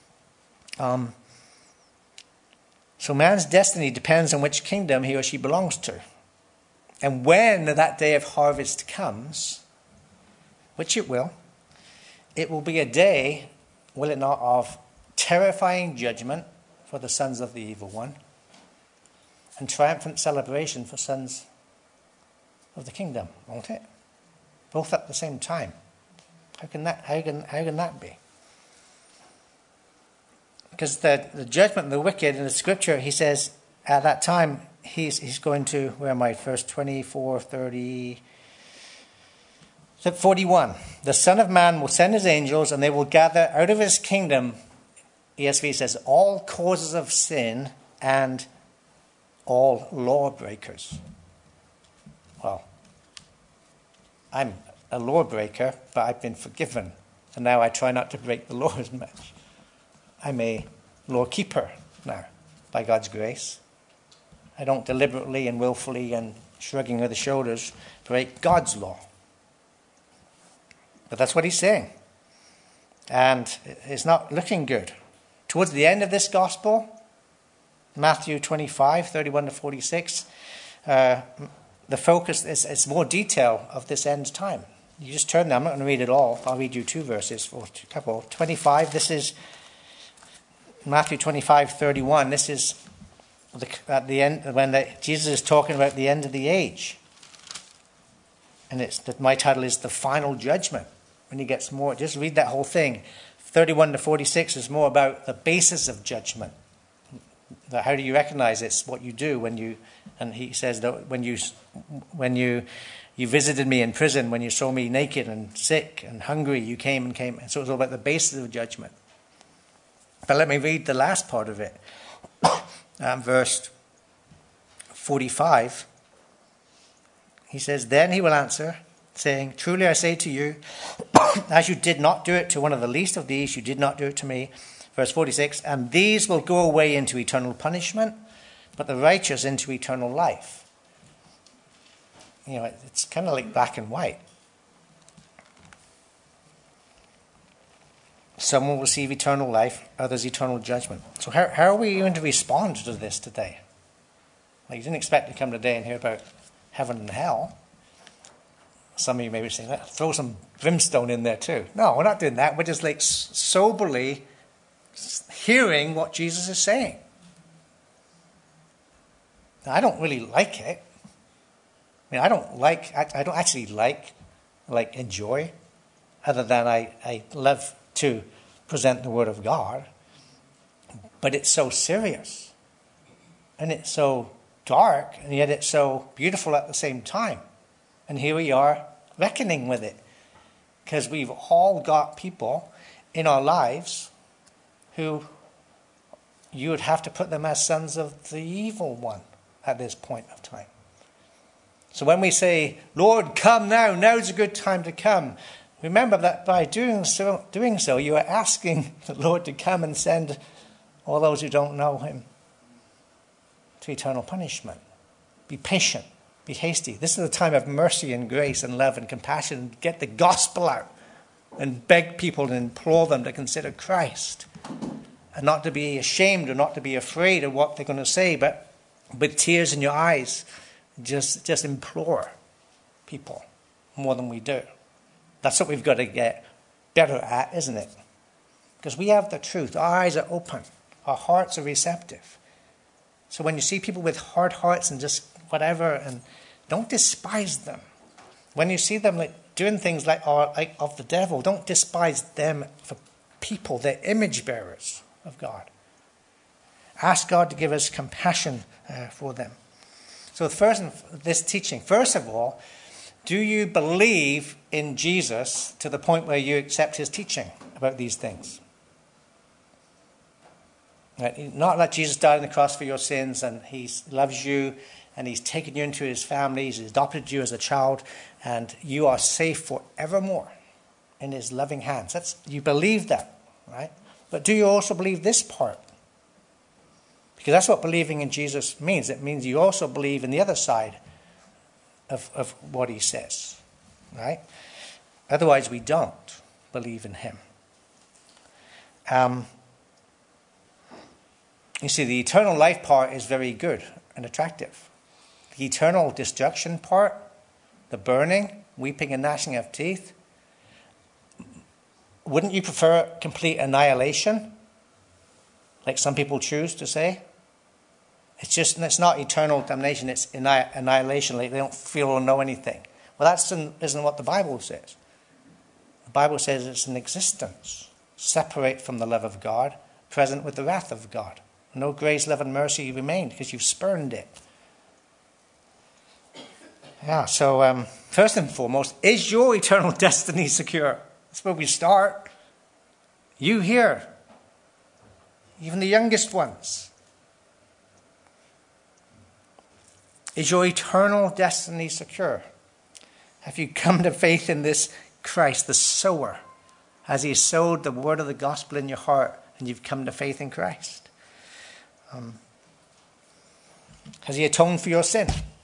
So man's destiny depends on which kingdom he or she belongs to. And when that day of harvest comes, which it will be a day, will it not, of terrifying judgment for the sons of the evil one and triumphant celebration for sons of the kingdom, won't it? Both at the same time. How can that be? Because the judgment of the wicked in the scripture, he says at that time, he's going to, where am I? Verse 24, 30, 41. The Son of Man will send his angels and they will gather out of his kingdom, ESV says, all causes of sin and all lawbreakers. Well, I'm a lawbreaker, but I've been forgiven. And now I try not to break the law as much. I'm a law keeper now, by God's grace. I don't deliberately and willfully and shrugging of the shoulders break God's law. But that's what he's saying. And it's not looking good. Towards the end of this gospel, Matthew 25, 31 to 46, the focus is more detail of this end time. You just turn there. I'm not going to read it all. I'll read you 2 verses, or a couple. 25, this is Matthew 25, 31. This is at the end, when Jesus is talking about the end of the age. And my title is The Final Judgment. When he gets more, just read that whole thing. 31 to 46 is more about the basis of judgment. How do you recognize it's what you do when you, and he says that when you visited me in prison, when you saw me naked and sick and hungry, you came. And so it's all about the basis of judgment. But let me read the last part of it. Verse 45. He says, then he will answer, saying, truly I say to you, as you did not do it to one of the least of these, you did not do it to me. Verse 46, and these will go away into eternal punishment, but the righteous into eternal life. You know, it's kind of like black and white. Some will receive eternal life, others eternal judgment. So how are we going to respond to this today? Well, you didn't expect to come today and hear about heaven and hell. Some of you may be saying, throw some brimstone in there too. No, we're not doing that. We're just like soberly hearing what Jesus is saying. Now, I don't really like it. I mean, I don't actually like enjoy, other than I love to present the Word of God. But it's so serious. And it's so dark, and yet it's so beautiful at the same time. And here we are reckoning with it. Because we've all got people in our lives who you would have to put them as sons of the evil one at this point of time. So when we say, Lord, come now, now's a good time to come, remember that by doing so, you are asking the Lord to come and send all those who don't know him to eternal punishment. Be patient. Be hasty. This is a time of mercy and grace and love and compassion. Get the gospel out and beg people and implore them to consider Christ. And not to be ashamed or not to be afraid of what they're going to say, but with tears in your eyes, just implore people more than we do. That's what we've got to get better at, isn't it? Because we have the truth. Our eyes are open. Our hearts are receptive. So when you see people with hard hearts and just whatever, and don't despise them. When you see them like doing things like of the devil, don't despise them for people. They're image bearers of God. Ask God to give us compassion for them. So this teaching, first of all, do you believe in Jesus to the point where you accept his teaching about these things? Right? Not that Jesus died on the cross for your sins and he loves you and he's taken you into his family, he's adopted you as a child, and you are safe forevermore in his loving hands. You believe that, right? But do you also believe this part? Because that's what believing in Jesus means. It means you also believe in the other side of what he says, right? Otherwise, we don't believe in him. You see, the eternal life part is very good and attractive. The eternal destruction part, the burning, weeping and gnashing of teeth, wouldn't you prefer complete annihilation? Like some people choose to say? It's not eternal damnation, it's annihilation. Like they don't feel or know anything. Well, that isn't what the Bible says. The Bible says it's an existence, separate from the love of God, present with the wrath of God. No grace, love, and mercy remained because you've spurned it. Yeah, so first and foremost, is your eternal destiny secure? That's where we start. You here, even the youngest ones. Is your eternal destiny secure? Have you come to faith in this Christ, the sower? Has he sowed the word of the gospel in your heart and you've come to faith in Christ? Has he atoned for your sin?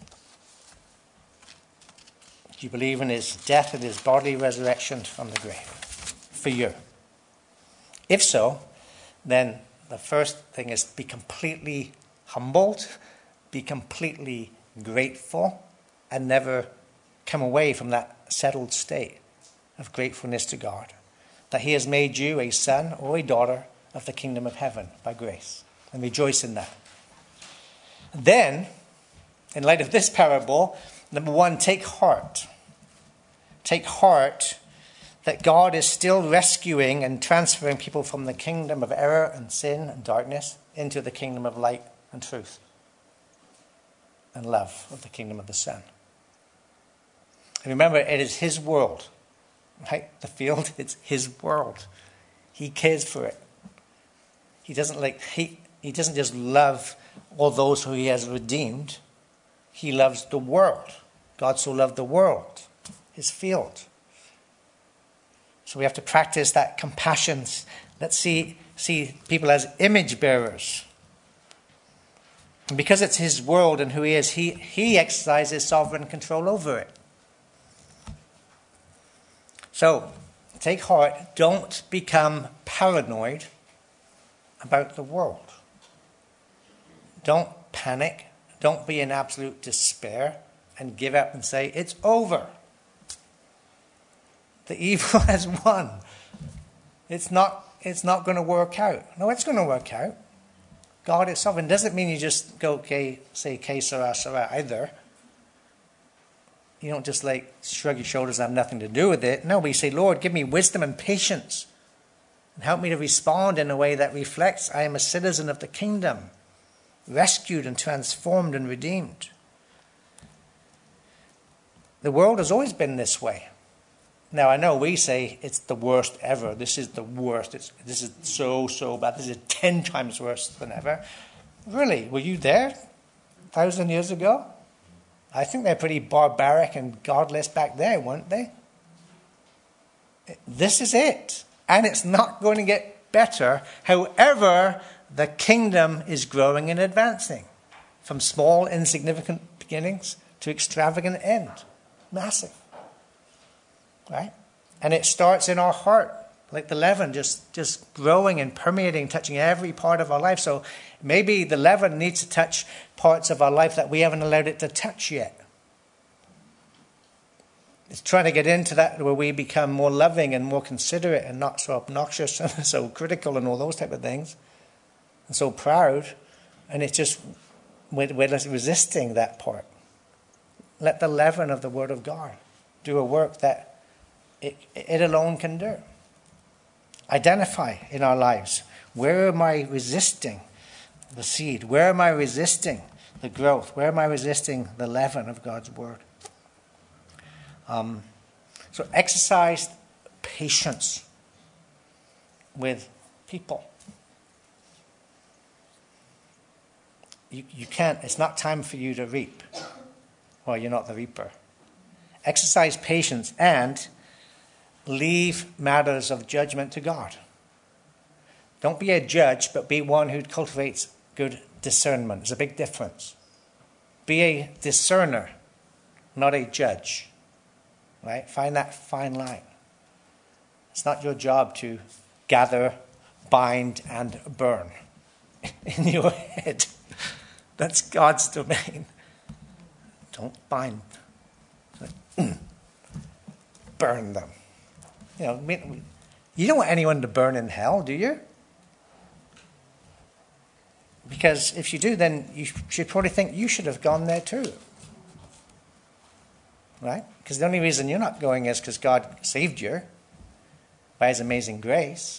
Do you believe in his death and his bodily resurrection from the grave for you? If so, then the first thing is be completely humbled, be completely grateful, and never come away from that settled state of gratefulness to God, that he has made you a son or a daughter of the kingdom of heaven by grace, and rejoice in that. Then, in light of this parable, number one, take heart. Take heart that God is still rescuing and transferring people from the kingdom of error and sin and darkness into the kingdom of light and truth and love of the kingdom of the Son. And remember, it is his world, right? The field, it's his world. He cares for it. He doesn't just love all those who he has redeemed. He loves the world. God so loved the world, his field. So we have to practice that compassion. Let's see people as image bearers. And because it's his world and who he is, he exercises sovereign control over it. So, take heart. Don't become paranoid about the world. Don't panic. Don't be in absolute despair and give up and say, it's over. The evil has won. It's not going to work out. No, it's going to work out. God is sovereign. Doesn't mean you just go, say, que sera, sera either. You don't just shrug your shoulders and have nothing to do with it. No, we say, Lord, give me wisdom and patience. And help me to respond in a way that reflects I am a citizen of the kingdom, rescued and transformed and redeemed. The world has always been this way. Now, I know we say it's the worst ever. This is the worst. This is so bad. This is 10 times worse than ever. Really? Were you there 1,000 years ago? I think they're pretty barbaric and godless back there, weren't they? This is it. And it's not going to get better. However, the kingdom is growing and advancing. From small, insignificant beginnings to extravagant end. Massive. Right? And it starts in our heart, like the leaven, just growing and permeating, touching every part of our life. So maybe the leaven needs to touch parts of our life that we haven't allowed it to touch yet. It's trying to get into that where we become more loving and more considerate and not so obnoxious and so critical and all those type of things. And so proud. And it's just, we're resisting that part. Let the leaven of the Word of God do a work that it alone can do. Identify in our lives, where am I resisting the seed? Where am I resisting the growth? Where am I resisting the leaven of God's Word? So exercise patience with people. You can't, it's not time for you to reap. Well, you're not the reaper. Exercise patience and leave matters of judgment to God. Don't be a judge, but be one who cultivates good discernment. There's a big difference. Be a discerner, not a judge. Right? Find that fine line. It's not your job to gather, bind, and burn in your head. That's God's domain. Don't bind. Burn them. You don't want anyone to burn in hell, do you? Because if you do, then you should probably think you should have gone there too. Right? Because the only reason you're not going is because God saved you by his amazing grace.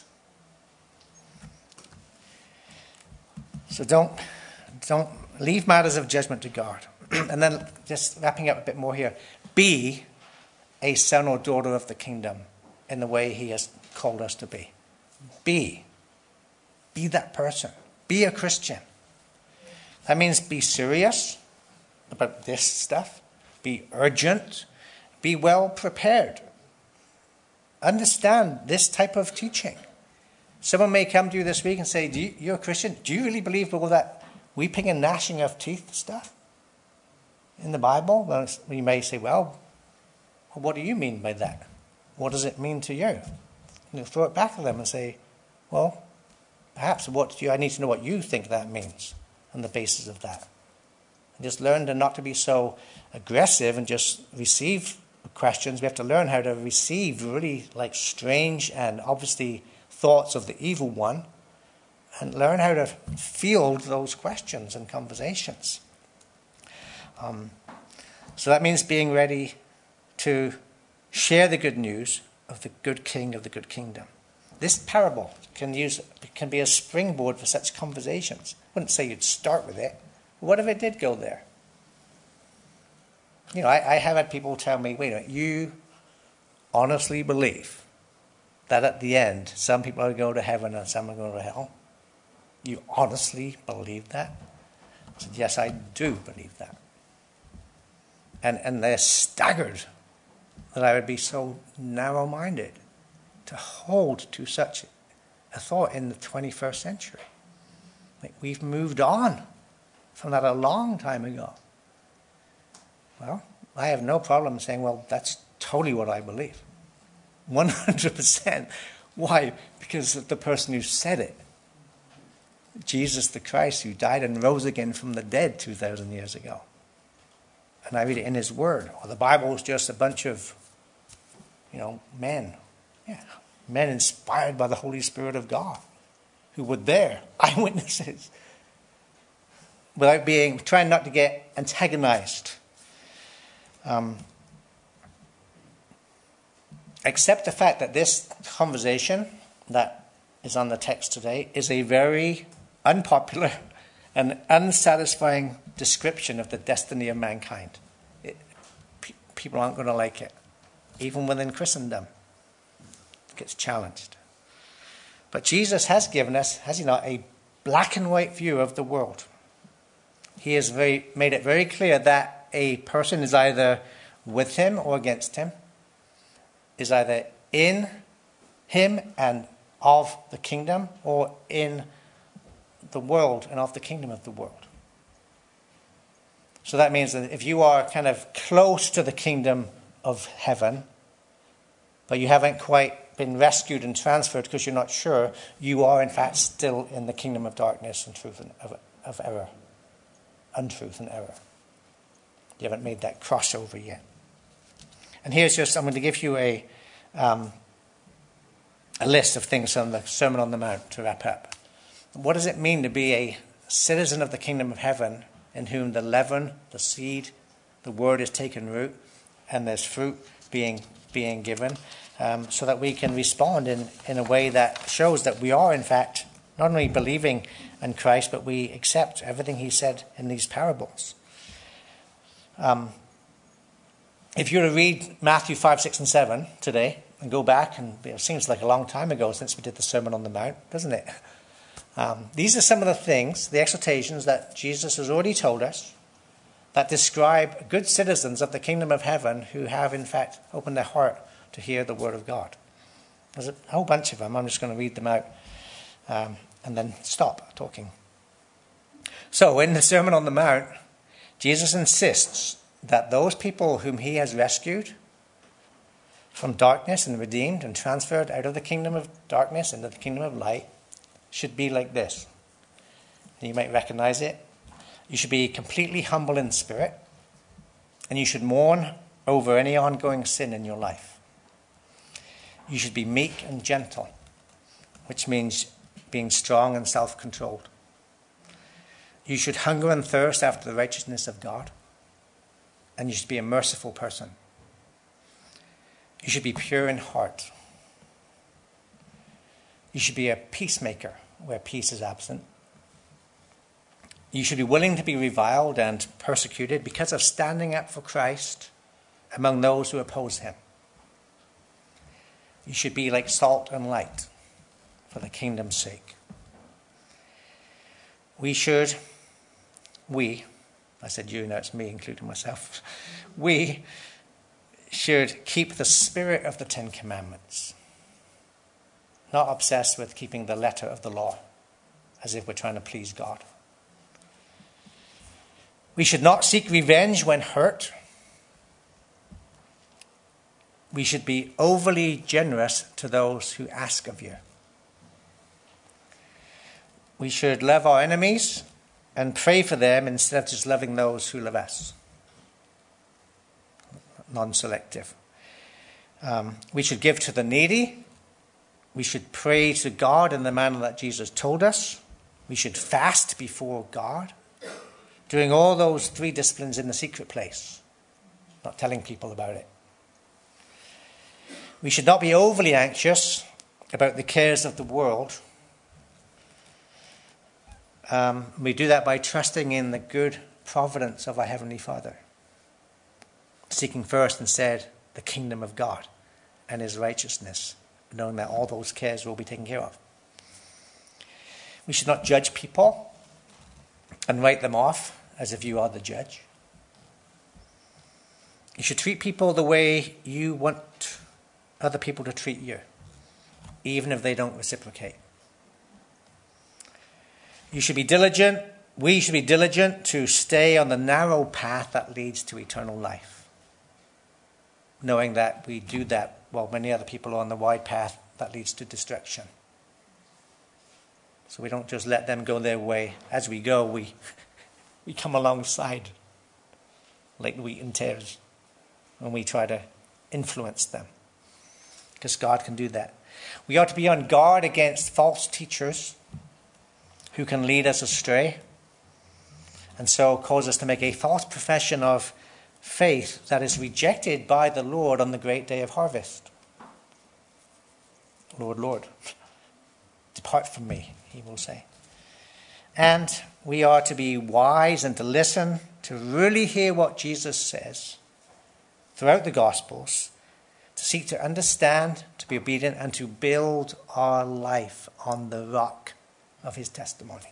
So don't leave matters of judgment to God. And then just wrapping up a bit more here. Be a son or daughter of the kingdom in the way he has called us to be. Be that person. Be a Christian. That means be serious about this stuff. Be urgent. Be well prepared. Understand this type of teaching. Someone may come to you this week and say, you're a Christian. Do you really believe all that weeping and gnashing of teeth stuff in the Bible? Well, you may say, well, what do you mean by that? What does it mean to you? And you'll throw it back at them and say, well, perhaps I need to know what you think that means on the basis of that. And just learn not to be so aggressive and just receive questions. We have to learn how to receive really like strange and obviously thoughts of the evil one, and learn how to field those questions and conversations. So that means being ready to share the good news of the good king of the good kingdom. This parable can be a springboard for such conversations. I wouldn't say you'd start with it, but what if it did go there? You know, I have had people tell me, wait a minute, you honestly believe that at the end, some people are going to heaven and some are going to hell? You honestly believe that? I said, yes, I do believe that. And they're staggered that I would be so narrow-minded to hold to such a thought in the 21st century. Like, we've moved on from that a long time ago. Well, I have no problem saying, well, that's totally what I believe. 100%. Why? Because of the person who said it. Jesus the Christ, who died and rose again from the dead 2,000 years ago. And I read it in his word. Or the Bible is just a bunch of, men. Yeah, men inspired by the Holy Spirit of God, who were there, eyewitnesses, without trying not to get antagonized. Accept the fact that this conversation that is on the text today is a very unpopular and unsatisfying description of the destiny of mankind. People aren't going to like it. Even within Christendom, it gets challenged. But Jesus has given us, has he not, a black and white view of the world. He has made it very clear that a person is either with him or against him, is either in him and of the kingdom, or in the world and of the kingdom of the world. So that means that if you are kind of close to the kingdom of heaven, but you haven't quite been rescued and transferred because you're not sure, you are in fact still in the kingdom of darkness and truth and of error. Untruth and error. You haven't made that crossover yet. And here's I'm going to give you a list of things on the Sermon on the Mount to wrap up. What does it mean to be a citizen of the kingdom of heaven in whom the leaven, the seed, the word is taken root, and there's fruit being given, so that we can respond in a way that shows that we are in fact not only believing in Christ, but we accept everything he said in these parables. If you were to read Matthew 5, 6, and 7 today, and go back, and it seems like a long time ago since we did the Sermon on the Mount, doesn't it? These are some of the things, the exhortations that Jesus has already told us, that describe good citizens of the kingdom of heaven who have in fact opened their heart to hear the word of God. There's a whole bunch of them. I'm just going to read them out and then stop talking. So in the Sermon on the Mount, Jesus insists that those people whom he has rescued from darkness and redeemed and transferred out of the kingdom of darkness into the kingdom of light should be like this. You might recognize it. You should be completely humble in spirit, and you should mourn over any ongoing sin in your life. You should be meek and gentle, which means being strong and self-controlled. You should hunger and thirst after the righteousness of God. And you should be a merciful person. You should be pure in heart. You should be a peacemaker where peace is absent. You should be willing to be reviled and persecuted because of standing up for Christ among those who oppose him. You should be like salt and light for the kingdom's sake. I said you, now it's me, including myself. We should keep the spirit of the Ten Commandments, not obsessed with keeping the letter of the law as if we're trying to please God. We should not seek revenge when hurt. We should be overly generous to those who ask of you. We should love our enemies and pray for them instead of just loving those who love us. Non-selective. We should give to the needy. We should pray to God in the manner that Jesus told us. We should fast before God, doing all those 3 disciplines in the secret place, not telling people about it. We should not be overly anxious about the cares of the world. We do that by trusting in the good providence of our Heavenly Father, seeking first instead the kingdom of God and his righteousness, knowing that all those cares will be taken care of. We should not judge people and write them off as if you are the judge. You should treat people the way you want other people to treat you, even if they don't reciprocate. You should be diligent. We should be diligent to stay on the narrow path that leads to eternal life, knowing that we do that while many other people are on the wide path that leads to destruction. So we don't just let them go their way. As we go, we come alongside like wheat and tares when we try to influence them, because God can do that. We ought to be on guard against false teachers who can lead us astray and so cause us to make a false profession of faith that is rejected by the Lord on the great day of harvest. Lord, Lord, depart from me, he will say. And we are to be wise and to listen, to really hear what Jesus says throughout the Gospels, to seek to understand, to be obedient, and to build our life on the rock of his testimony.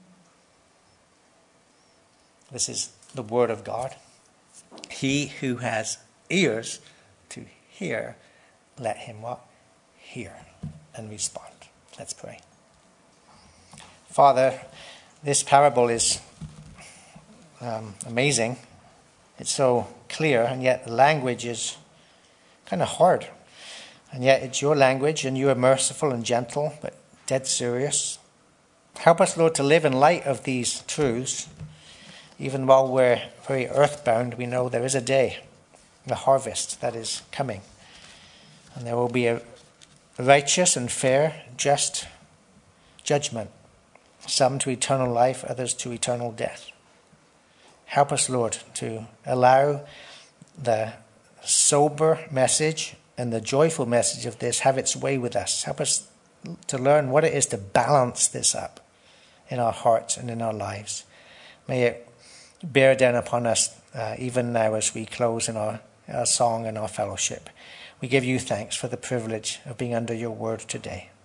This is the word of God. He who has ears to hear, let him what? Hear and respond. Let's pray. Father, this parable is amazing. It's so clear, and yet the language is kind of hard. And yet it's your language, and you are merciful and gentle, but dead serious. Help us, Lord, to live in light of these truths. Even while we're very earthbound, we know there is a day, the harvest that is coming. And there will be a righteous and fair, just judgment. Some to eternal life, others to eternal death. Help us, Lord, to allow the sober message and the joyful message of this have its way with us. Help us to learn what it is to balance this up in our hearts and in our lives. May it bear down upon us even now as we close in our song and our fellowship. We give you thanks for the privilege of being under your word today.